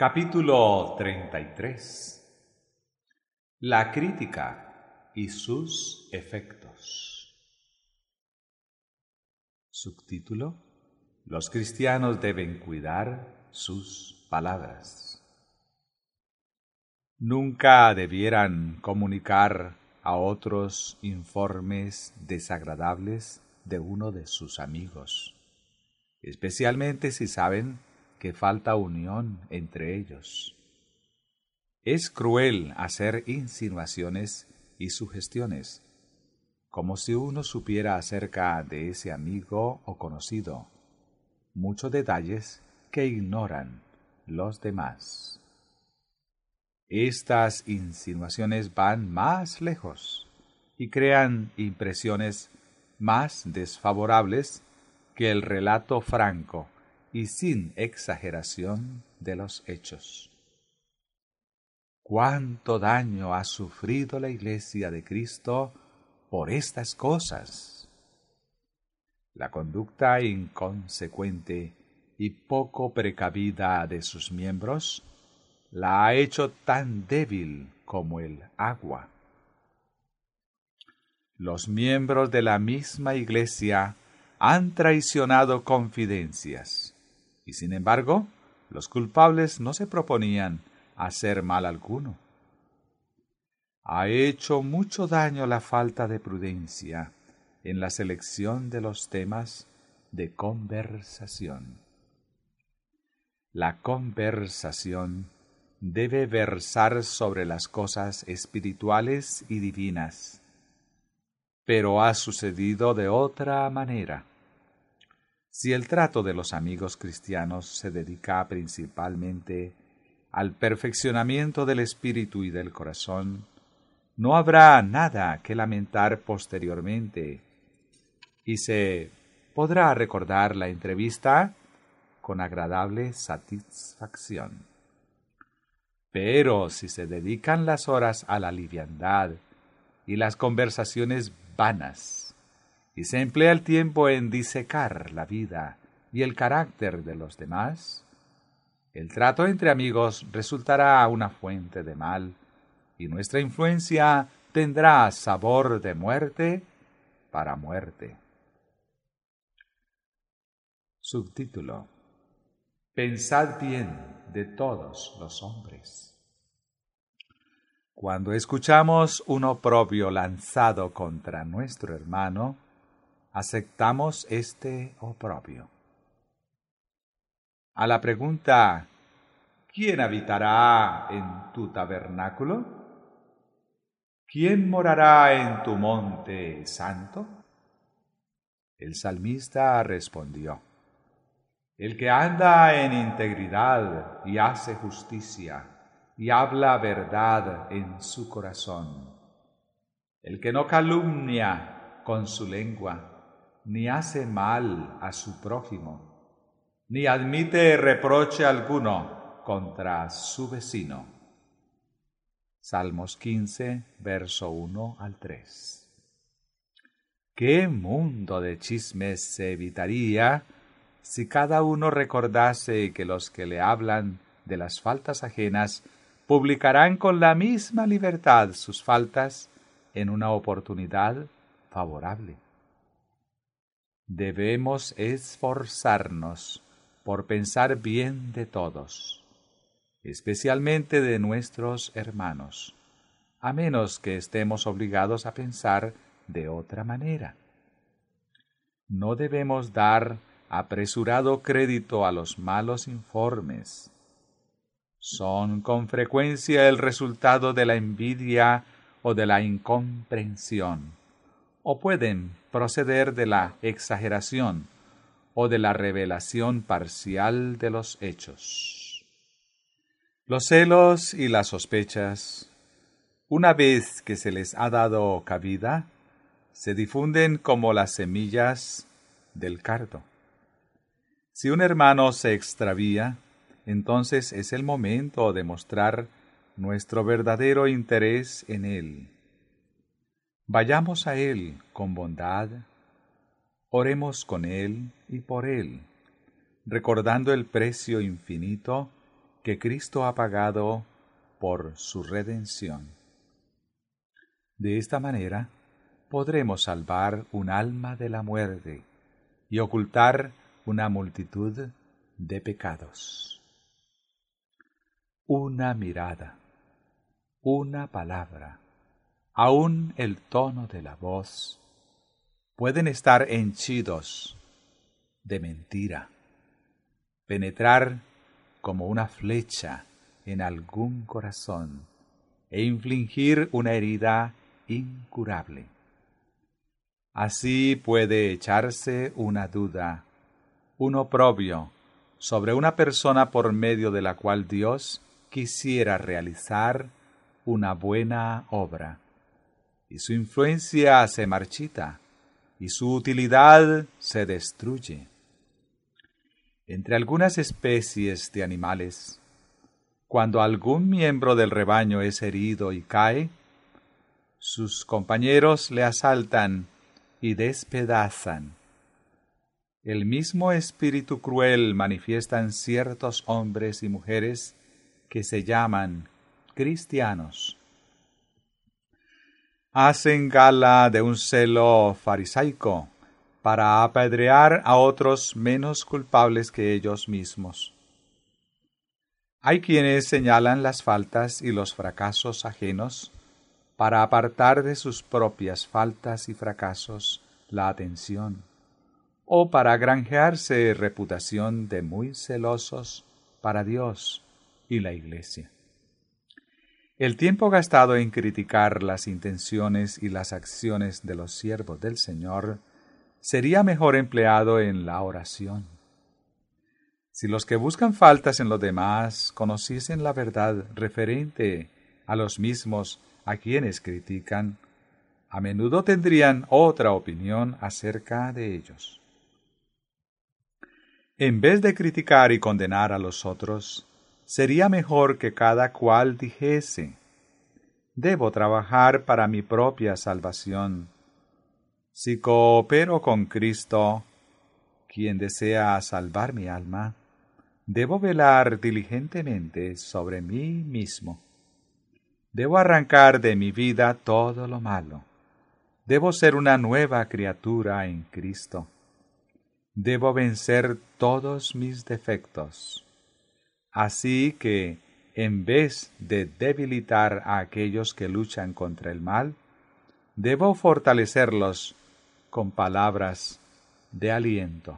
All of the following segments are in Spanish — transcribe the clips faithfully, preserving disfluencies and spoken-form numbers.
Capítulo treinta y tres. La crítica y sus efectos. Subtítulo: Los cristianos deben cuidar sus palabras. Nunca debieran comunicar a otros informes desagradables de uno de sus amigos, especialmente si saben que falta unión entre ellos. Es cruel hacer insinuaciones y sugestiones, como si uno supiera acerca de ese amigo o conocido muchos detalles que ignoran los demás. Estas insinuaciones van más lejos y crean impresiones más desfavorables que el relato franco y sin exageración de los hechos. ¿Cuánto daño ha sufrido la Iglesia de Cristo por estas cosas? La conducta inconsecuente y poco precavida de sus miembros la ha hecho tan débil como el agua. Los miembros de la misma Iglesia han traicionado confidencias, y sin embargo, los culpables no se proponían hacer mal alguno. Ha hecho mucho daño la falta de prudencia en la selección de los temas de conversación. La conversación debe versar sobre las cosas espirituales y divinas, pero ha sucedido de otra manera. Si el trato de los amigos cristianos se dedica principalmente al perfeccionamiento del espíritu y del corazón, no habrá nada que lamentar posteriormente y se podrá recordar la entrevista con agradable satisfacción. Pero si se dedican las horas a la liviandad y las conversaciones vanas, y se emplea el tiempo en disecar la vida y el carácter de los demás, el trato entre amigos resultará una fuente de mal, y nuestra influencia tendrá sabor de muerte para muerte. Subtítulo: Pensad bien de todos los hombres. Cuando escuchamos un oprobio lanzado contra nuestro hermano, aceptamos este oprobio. A la pregunta ¿quién habitará en tu tabernáculo? ¿Quién morará en tu monte santo? El salmista respondió: el que anda en integridad y hace justicia y habla verdad en su corazón, el que no calumnia con su lengua, ni hace mal a su prójimo, ni admite reproche alguno contra su vecino. Salmos quince, verso uno al tres. ¿Qué mundo de chismes se evitaría si cada uno recordase que los que le hablan de las faltas ajenas publicarán con la misma libertad sus faltas en una oportunidad favorable? Debemos esforzarnos por pensar bien de todos, especialmente de nuestros hermanos, a menos que estemos obligados a pensar de otra manera. No debemos dar apresurado crédito a los malos informes. Son con frecuencia el resultado de la envidia o de la incomprensión, o pueden proceder de la exageración o de la revelación parcial de los hechos. Los celos y las sospechas, una vez que se les ha dado cabida, se difunden como las semillas del cardo. Si un hermano se extravía, entonces es el momento de mostrar nuestro verdadero interés en él. Vayamos a él con bondad, oremos con él y por él, recordando el precio infinito que Cristo ha pagado por su redención. De esta manera, podremos salvar un alma de la muerte y ocultar una multitud de pecados. Una mirada, una palabra, aun el tono de la voz, pueden estar henchidos de mentira, penetrar como una flecha en algún corazón e infligir una herida incurable. Así puede echarse una duda, un oprobio, sobre una persona por medio de la cual Dios quisiera realizar una buena obra, y su influencia se marchita, y su utilidad se destruye. Entre algunas especies de animales, cuando algún miembro del rebaño es herido y cae, sus compañeros le asaltan y despedazan. El mismo espíritu cruel manifiestan ciertos hombres y mujeres que se llaman cristianos. Hacen gala de un celo farisaico para apedrear a otros menos culpables que ellos mismos. Hay quienes señalan las faltas y los fracasos ajenos para apartar de sus propias faltas y fracasos la atención, o para granjearse reputación de muy celosos para Dios y la Iglesia. El tiempo gastado en criticar las intenciones y las acciones de los siervos del Señor sería mejor empleado en la oración. Si los que buscan faltas en los demás conociesen la verdad referente a los mismos a quienes critican, a menudo tendrían otra opinión acerca de ellos. En vez de criticar y condenar a los otros, sería mejor que cada cual dijese: debo trabajar para mi propia salvación. Si coopero con Cristo, quien desea salvar mi alma, debo velar diligentemente sobre mí mismo. Debo arrancar de mi vida todo lo malo. Debo ser una nueva criatura en Cristo. Debo vencer todos mis defectos. Así que, en vez de debilitar a aquellos que luchan contra el mal, debo fortalecerlos con palabras de aliento.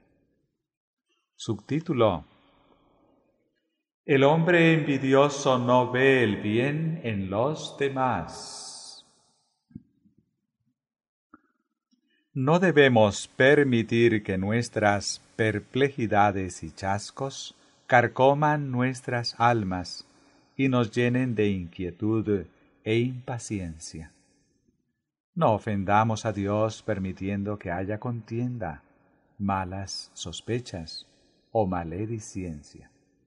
Subtítulo: El hombre envidioso no ve el bien en los demás. No debemos permitir que nuestras perplejidades y chascos carcoman nuestras almas y nos llenen de inquietud e impaciencia. No ofendamos a Dios permitiendo que haya contienda, malas sospechas o maledicencia.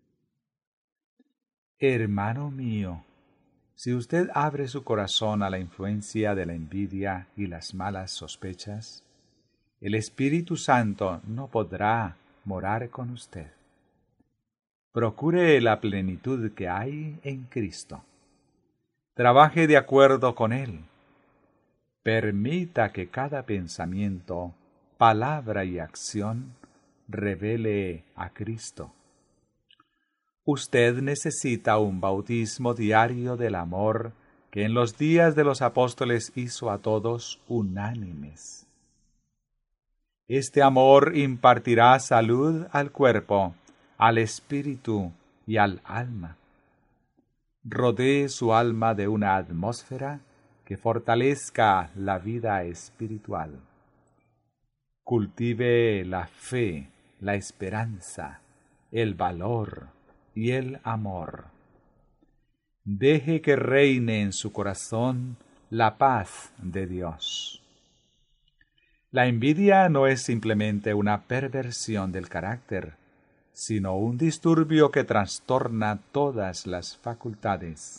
Hermano mío, si usted abre su corazón a la influencia de la envidia y las malas sospechas, el Espíritu Santo no podrá morar con usted. Procure la plenitud que hay en Cristo. Trabaje de acuerdo con Él. Permita que cada pensamiento, palabra y acción revele a Cristo. Usted necesita un bautismo diario del amor que en los días de los apóstoles hizo a todos unánimes. Este amor impartirá salud al cuerpo, al espíritu y al alma. Rodee su alma de una atmósfera que fortalezca la vida espiritual. Cultive la fe, la esperanza, el valor y el amor. Deje que reine en su corazón la paz de Dios. La envidia no es simplemente una perversión del carácter, sino un disturbio que trastorna todas las facultades.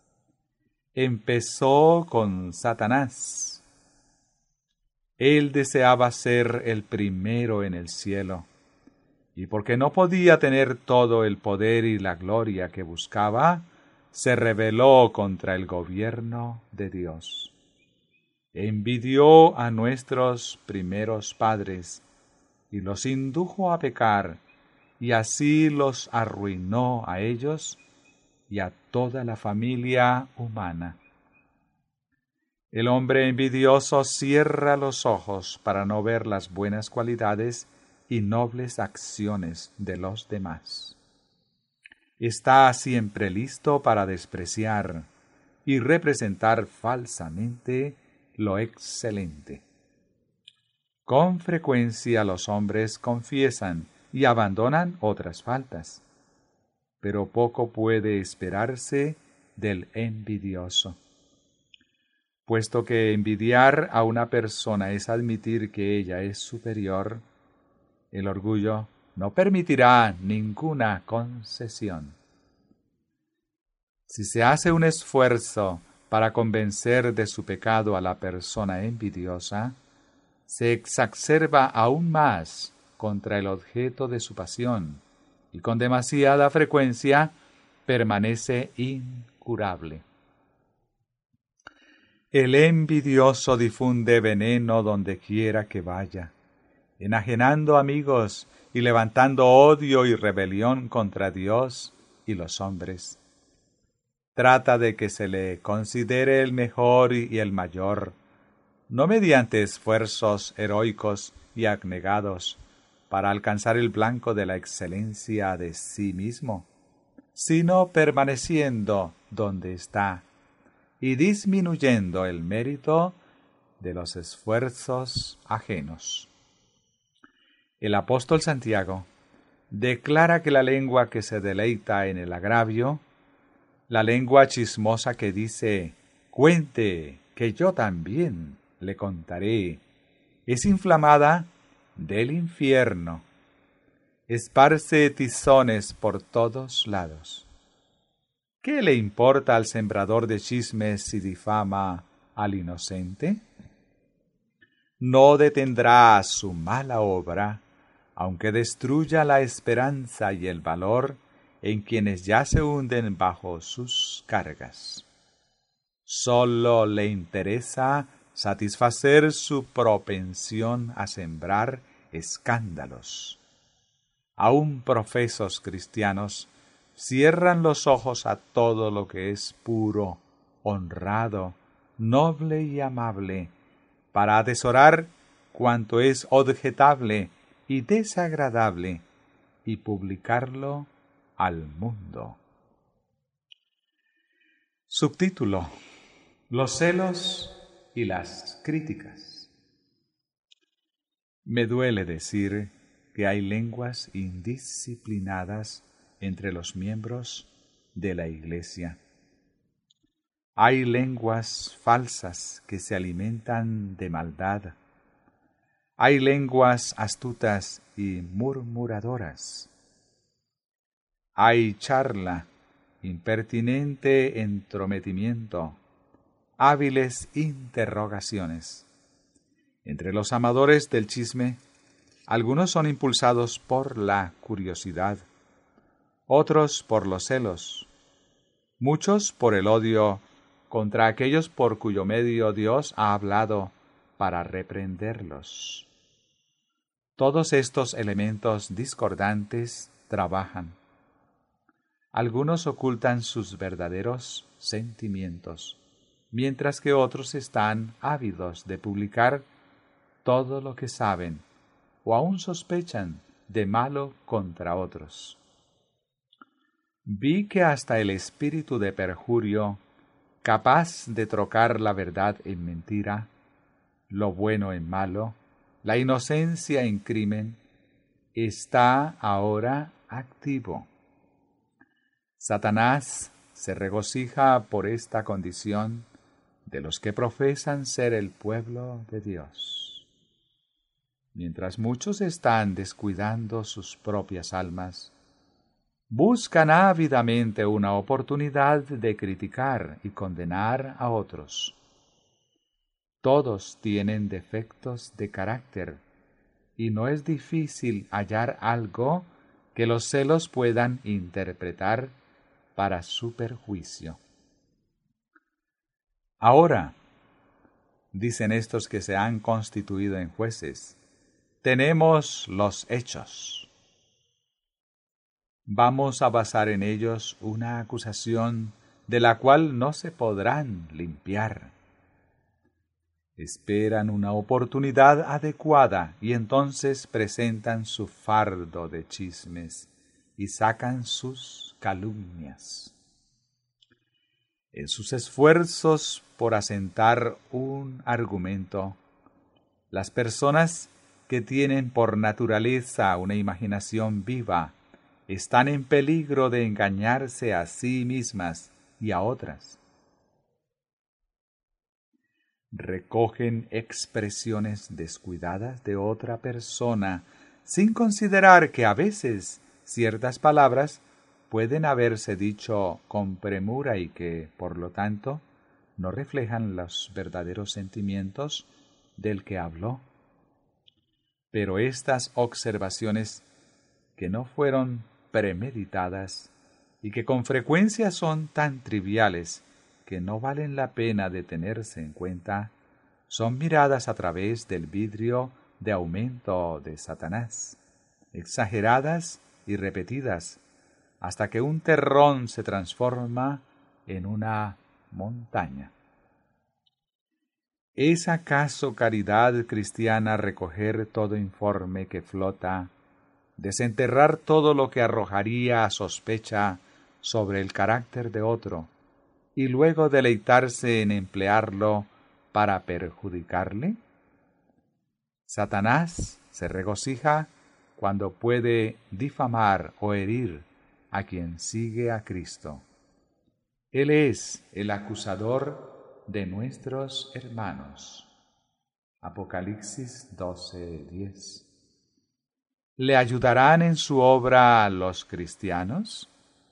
Empezó con Satanás. Él deseaba ser el primero en el cielo, y porque no podía tener todo el poder y la gloria que buscaba, se rebeló contra el gobierno de Dios. Envidió a nuestros primeros padres y los indujo a pecar, y así los arruinó a ellos y a toda la familia humana. El hombre envidioso cierra los ojos para no ver las buenas cualidades y nobles acciones de los demás. Está siempre listo para despreciar y representar falsamente lo excelente. Con frecuencia los hombres confiesan y abandonan otras faltas, pero poco puede esperarse del envidioso. Puesto que envidiar a una persona es admitir que ella es superior, el orgullo no permitirá ninguna concesión. Si se hace un esfuerzo para convencer de su pecado a la persona envidiosa, se exacerba aún más contra el objeto de su pasión y con demasiada frecuencia permanece incurable. El envidioso difunde veneno donde quiera que vaya, enajenando amigos y levantando odio y rebelión contra Dios y los hombres. Trata de que se le considere el mejor y el mayor, no mediante esfuerzos heroicos y abnegados para alcanzar el blanco de la excelencia de sí mismo, sino permaneciendo donde está y disminuyendo el mérito de los esfuerzos ajenos. El apóstol Santiago declara que la lengua que se deleita en el agravio, la lengua chismosa que dice, cuente, que yo también le contaré, es inflamada del infierno, esparce tizones por todos lados. ¿Qué le importa al sembrador de chismes si difama al inocente? No detendrá su mala obra, aunque destruya la esperanza y el valor en quienes ya se hunden bajo sus cargas. Solo le interesa satisfacer su propensión a sembrar escándalos. Aún profesos cristianos cierran los ojos a todo lo que es puro, honrado, noble y amable, para atesorar cuanto es objetable y desagradable y publicarlo al mundo. Subtítulo: Los celos y las críticas. Me duele decir que hay lenguas indisciplinadas entre los miembros de la Iglesia. Hay lenguas falsas que se alimentan de maldad. Hay lenguas astutas y murmuradoras. Hay charla, impertinente entrometimiento, hábiles interrogaciones. Entre los amadores del chisme, algunos son impulsados por la curiosidad, otros por los celos, muchos por el odio contra aquellos por cuyo medio Dios ha hablado para reprenderlos. Todos estos elementos discordantes trabajan. Algunos ocultan sus verdaderos sentimientos, mientras que otros están ávidos de publicar todo lo que saben o aún sospechan de malo contra otros. Vi que hasta el espíritu de perjurio, capaz de trocar la verdad en mentira, lo bueno en malo, la inocencia en crimen, está ahora activo. Satanás se regocija por esta condición de los que profesan ser el pueblo de Dios. Mientras muchos están descuidando sus propias almas, buscan ávidamente una oportunidad de criticar y condenar a otros. Todos tienen defectos de carácter, y no es difícil hallar algo que los celos puedan interpretar para su perjuicio. Ahora, dicen estos que se han constituido en jueces, tenemos los hechos. Vamos a basar en ellos una acusación de la cual no se podrán limpiar. Esperan una oportunidad adecuada y entonces presentan su fardo de chismes y sacan sus calumnias. En sus esfuerzos por asentar un argumento, las personas que tienen por naturaleza una imaginación viva están en peligro de engañarse a sí mismas y a otras. Recogen expresiones descuidadas de otra persona sin considerar que a veces ciertas palabras pueden haberse dicho con premura y que, por lo tanto, no reflejan los verdaderos sentimientos del que habló. Pero estas observaciones, que no fueron premeditadas y que con frecuencia son tan triviales que no valen la pena de tenerse en cuenta, son miradas a través del vidrio de aumento de Satanás, exageradas y repetidas, hasta que un terrón se transforma en una montaña. ¿Es acaso caridad cristiana recoger todo informe que flota, desenterrar todo lo que arrojaría a sospecha sobre el carácter de otro, y luego deleitarse en emplearlo para perjudicarle? Satanás se regocija cuando puede difamar o herir a quien sigue a Cristo. Él es el acusador de nuestros hermanos. Apocalipsis doce diez. ¿Le ayudarán en su obra los cristianos?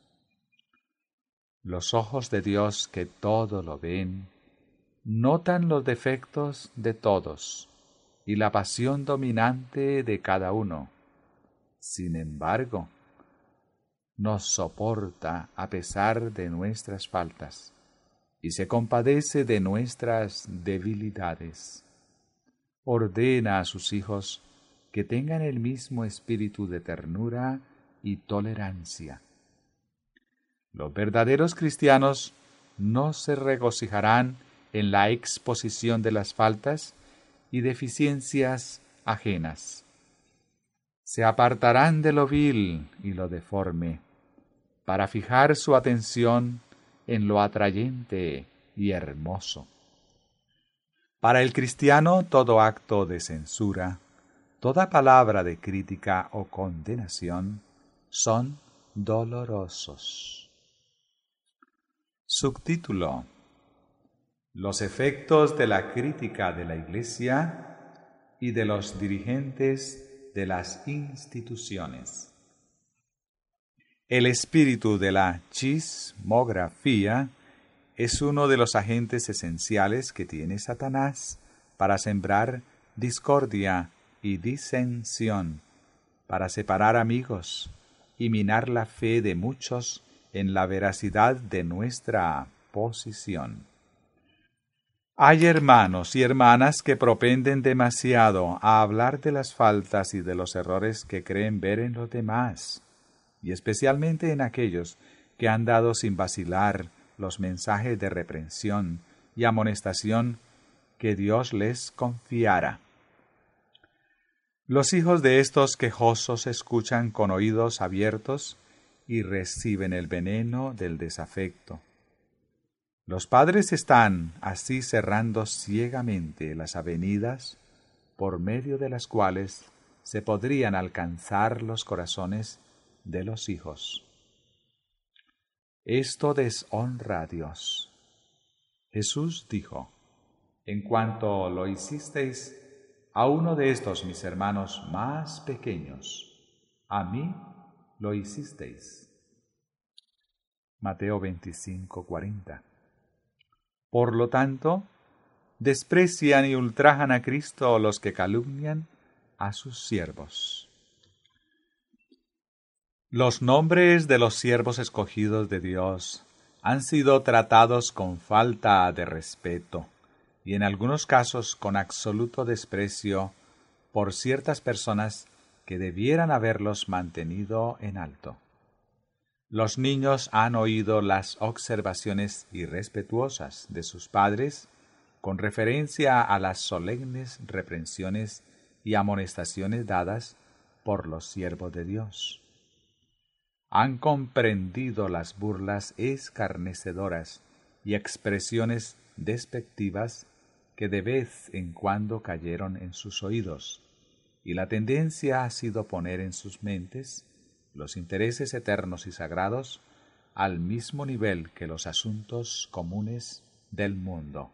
Los ojos de Dios, que todo lo ven, notan los defectos de todos y la pasión dominante de cada uno. Sin embargo, nos soporta a pesar de nuestras faltas y se compadece de nuestras debilidades. Ordena a sus hijos que tengan el mismo espíritu de ternura y tolerancia. Los verdaderos cristianos no se regocijarán en la exposición de las faltas y deficiencias ajenas. Se apartarán de lo vil y lo deforme, para fijar su atención en lo atrayente y hermoso. Para el cristiano, todo acto de censura, toda palabra de crítica o condenación son dolorosos. Subtítulo: Los efectos de la crítica de la Iglesia y de los dirigentes de las instituciones. El espíritu de la chismografía es uno de los agentes esenciales que tiene Satanás para sembrar discordia y disensión, para separar amigos y minar la fe de muchos en la veracidad de nuestra posición. Hay hermanos y hermanas que propenden demasiado a hablar de las faltas y de los errores que creen ver en los demás, y especialmente en aquellos que han dado sin vacilar los mensajes de reprensión y amonestación que Dios les confiara. Los hijos de estos quejosos escuchan con oídos abiertos y reciben el veneno del desafecto. Los padres están así cerrando ciegamente las avenidas por medio de las cuales se podrían alcanzar los corazones de los hijos. Esto deshonra a Dios. Jesús dijo: en cuanto lo hicisteis a uno de estos mis hermanos más pequeños, a mí lo hicisteis. Mateo veinticinco cuarenta. Por lo tanto, desprecian y ultrajan a Cristo los que calumnian, a sus siervos. Los nombres de los siervos escogidos de Dios han sido tratados con falta de respeto y en algunos casos con absoluto desprecio por ciertas personas que debieran haberlos mantenido en alto. Los niños han oído las observaciones irrespetuosas de sus padres con referencia a las solemnes reprensiones y amonestaciones dadas por los siervos de Dios. Han comprendido las burlas escarnecedoras y expresiones despectivas que de vez en cuando cayeron en sus oídos, y la tendencia ha sido poner en sus mentes los intereses eternos y sagrados al mismo nivel que los asuntos comunes del mundo.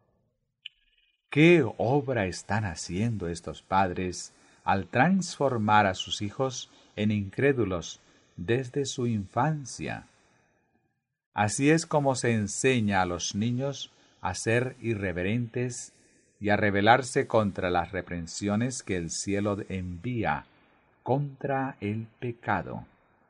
¿Qué obra están haciendo estos padres al transformar a sus hijos en incrédulos desde su infancia? Así es como se enseña a los niños a ser irreverentes y a rebelarse contra las reprensiones que el cielo envía contra el pecado.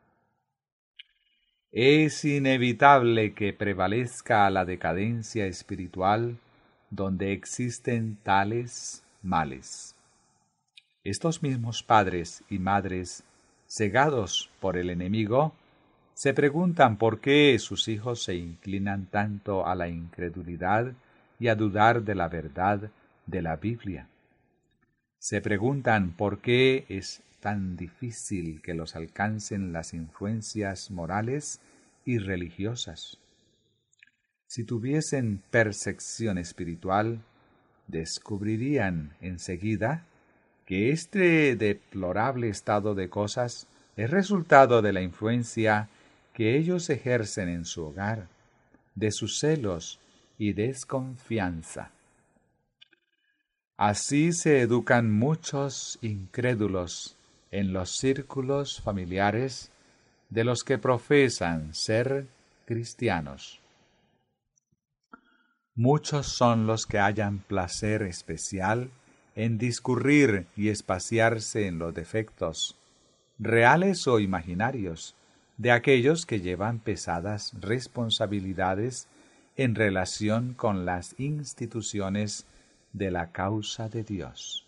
Es inevitable que prevalezca la decadencia espiritual donde existen tales males. Estos mismos padres y madres, cegados por el enemigo, se preguntan por qué sus hijos se inclinan tanto a la incredulidad y a dudar de la verdad de la Biblia. Se preguntan por qué es tan difícil que los alcancen las influencias morales y religiosas. Si tuviesen percepción espiritual, descubrirían enseguida que este deplorable estado de cosas es resultado de la influencia que ellos ejercen en su hogar, de sus celos y desconfianza. Así se educan muchos incrédulos en los círculos familiares de los que profesan ser cristianos. Muchos son los que hallan placer especial en discurrir y espaciarse en los defectos, reales o imaginarios, de aquellos que llevan pesadas responsabilidades en relación con las instituciones de la causa de Dios.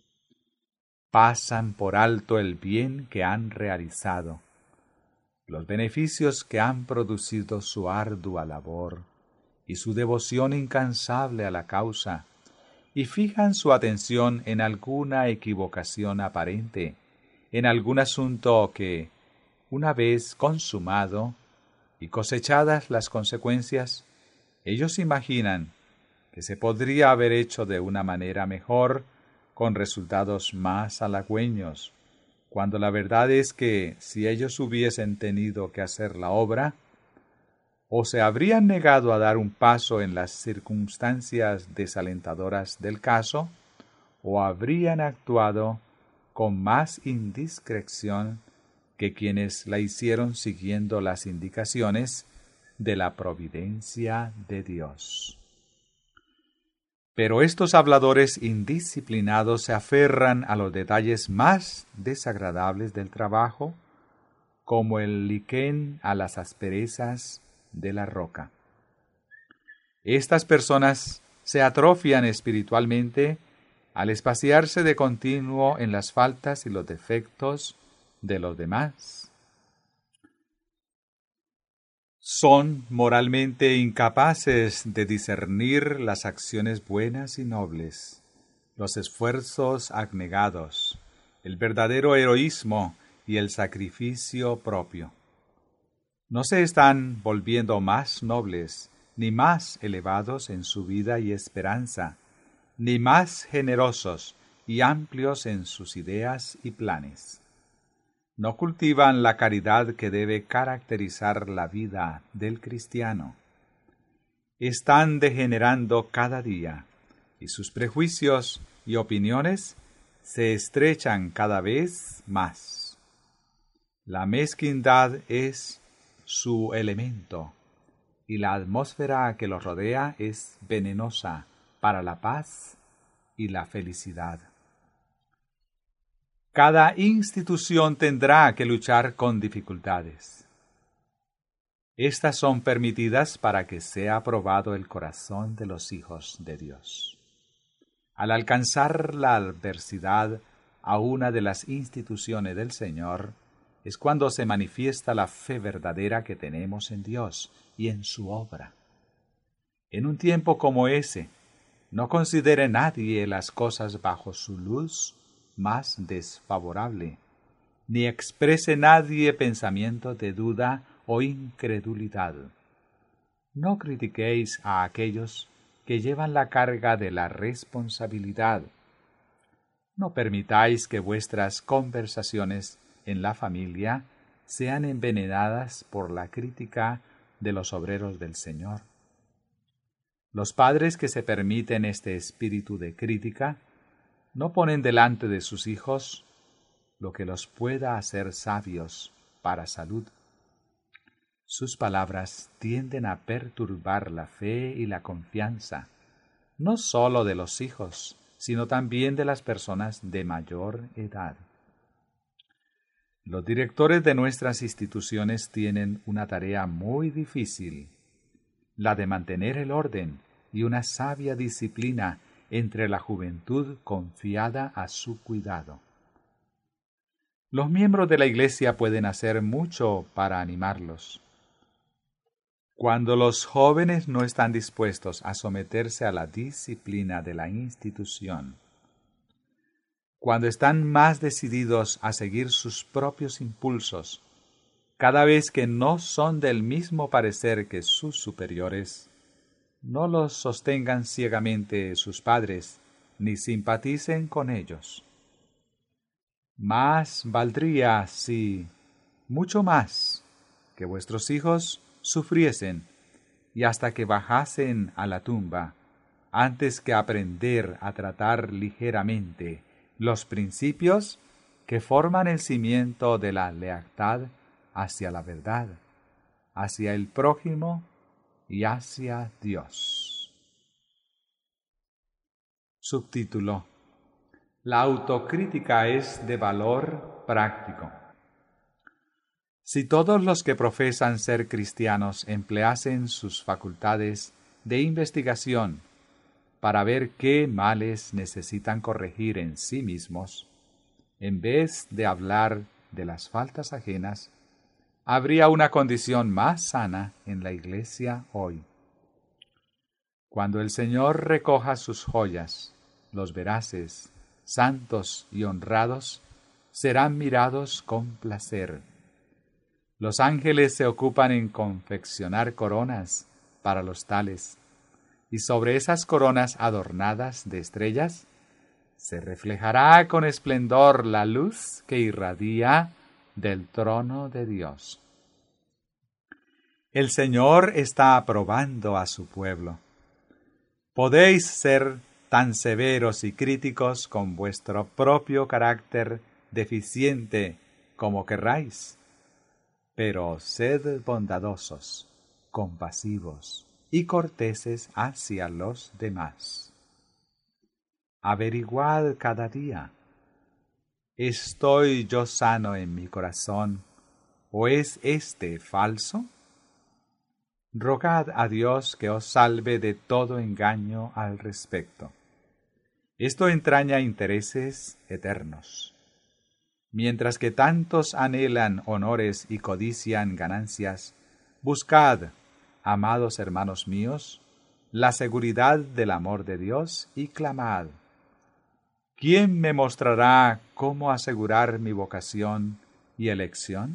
Pasan por alto el bien que han realizado, los beneficios que han producido su ardua labor y su devoción incansable a la causa, y fijan su atención en alguna equivocación aparente, en algún asunto que, una vez consumado y cosechadas las consecuencias, ellos imaginan que se podría haber hecho de una manera mejor, con resultados más halagüeños, cuando la verdad es que si ellos hubiesen tenido que hacer la obra, o se habrían negado a dar un paso en las circunstancias desalentadoras del caso, o habrían actuado con más indiscreción que quienes la hicieron siguiendo las indicaciones de la providencia de Dios. Pero estos habladores indisciplinados se aferran a los detalles más desagradables del trabajo, como el liquen a las asperezas de la roca. Estas personas se atrofian espiritualmente al espaciarse de continuo en las faltas y los defectos de los demás. Son moralmente incapaces de discernir las acciones buenas y nobles, los esfuerzos abnegados, el verdadero heroísmo y el sacrificio propio. No se están volviendo más nobles, ni más elevados en su vida y esperanza, ni más generosos y amplios en sus ideas y planes. No cultivan la caridad que debe caracterizar la vida del cristiano. Están degenerando cada día, y sus prejuicios y opiniones se estrechan cada vez más. La mezquindad es su elemento, y la atmósfera que los rodea es venenosa para la paz y la felicidad. Cada institución tendrá que luchar con dificultades. Estas son permitidas para que sea aprobado el corazón de los hijos de Dios. Al alcanzar la adversidad a una de las instituciones del Señor, es cuando se manifiesta la fe verdadera que tenemos en Dios y en su obra. En un tiempo como ese, no considere nadie las cosas bajo su luz más desfavorable, ni exprese nadie pensamiento de duda o incredulidad. No critiquéis a aquellos que llevan la carga de la responsabilidad. No permitáis que vuestras conversaciones en la familia sean envenenadas por la crítica de los obreros del Señor. Los padres que se permiten este espíritu de crítica no ponen delante de sus hijos lo que los pueda hacer sabios para salud. Sus palabras tienden a perturbar la fe y la confianza, no sólo de los hijos, sino también de las personas de mayor edad. Los directores de nuestras instituciones tienen una tarea muy difícil, la de mantener el orden y una sabia disciplina entre la juventud confiada a su cuidado. Los miembros de la Iglesia pueden hacer mucho para animarlos. Cuando los jóvenes no están dispuestos a someterse a la disciplina de la institución, cuando están más decididos a seguir sus propios impulsos, cada vez que no son del mismo parecer que sus superiores, no los sostengan ciegamente sus padres, ni simpaticen con ellos. Más valdría si, mucho más, que vuestros hijos sufriesen y hasta que bajasen a la tumba, antes que aprender a tratar ligeramente los principios que forman el cimiento de la lealtad hacia la verdad, hacia el prójimo y hacia Dios. Subtítulo: La autocrítica es de valor práctico. Si todos los que profesan ser cristianos empleasen sus facultades de investigación para ver qué males necesitan corregir en sí mismos, en vez de hablar de las faltas ajenas, habría una condición más sana en la Iglesia hoy. Cuando el Señor recoja sus joyas, los veraces, santos y honrados serán mirados con placer. Los ángeles se ocupan en confeccionar coronas para los tales, y sobre esas coronas adornadas de estrellas se reflejará con esplendor la luz que irradia del trono de Dios. El Señor está aprobando a su pueblo. Podéis ser tan severos y críticos con vuestro propio carácter deficiente como querráis, pero sed bondadosos, compasivos y corteses hacia los demás. Averiguad cada día, ¿estoy yo sano en mi corazón, o es éste falso? Rogad a Dios que os salve de todo engaño al respecto. Esto entraña intereses eternos. Mientras que tantos anhelan honores y codician ganancias, buscad, amados hermanos míos, la seguridad del amor de Dios y clamad: ¿quién me mostrará cómo asegurar mi vocación y elección?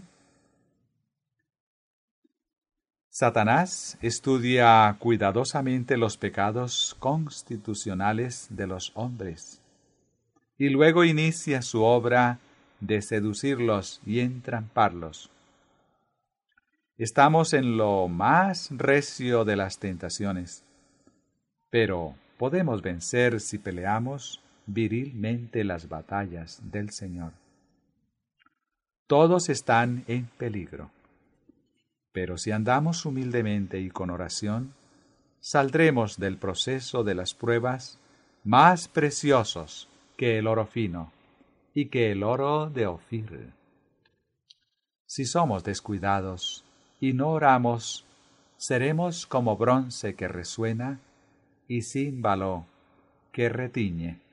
Satanás estudia cuidadosamente los pecados constitucionales de los hombres y luego inicia su obra de seducirlos y entramparlos. Estamos en lo más recio de las tentaciones, pero podemos vencer si peleamos virilmente las batallas del Señor. Todos están en peligro, pero si andamos humildemente y con oración, saldremos del proceso de las pruebas más preciosos que el oro fino, y que el oro de Ofir. Si somos descuidados y no oramos, seremos como bronce que resuena y címbalo que retiñe.